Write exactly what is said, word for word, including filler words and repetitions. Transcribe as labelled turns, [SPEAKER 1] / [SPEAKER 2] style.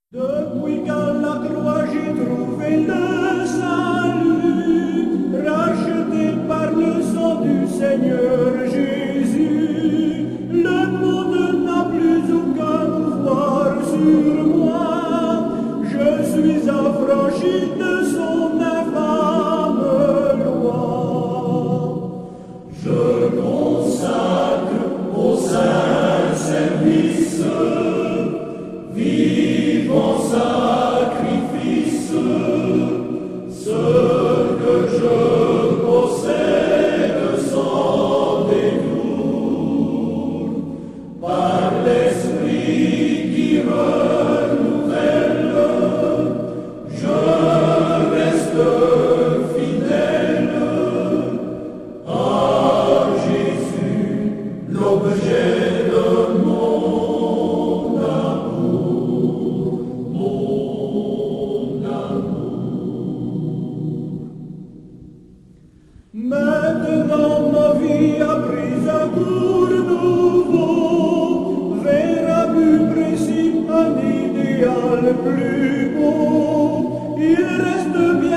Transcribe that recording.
[SPEAKER 1] Depuis qu'à la croix j'ai trouvé le salut, racheté par le sang du Seigneur Jésus, le monde n'a plus aucun pouvoir sur moi, je suis affranchi de son infâme loi. Je consacre au saint service, vivant sacrifice, ce que je possède sans détour, par l'esprit qui renouvelle, je reste fidèle à Jésus, l'objet de mon amour, mon amour. Maintenant ma vie a pris un cours nouveau, vers un but précis, un idéal plus beau. Il reste bien